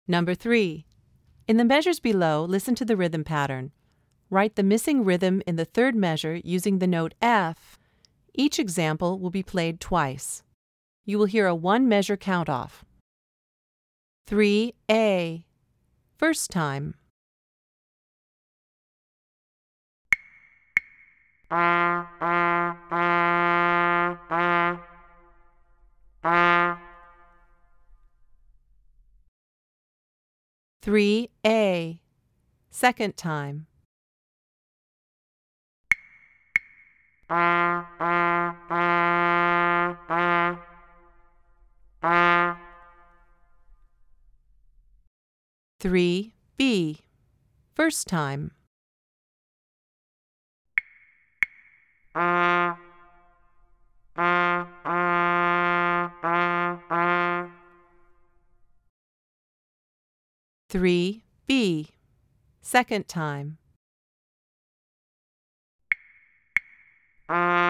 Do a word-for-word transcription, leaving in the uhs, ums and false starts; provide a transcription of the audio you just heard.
Number three. In the measures below, listen to the rhythm pattern. Write the missing rhythm in the third measure using the note F. Each example will be played twice. You will hear a one-measure count-off. three A. First time. three A. Second time. three B. First time. three B. Second time.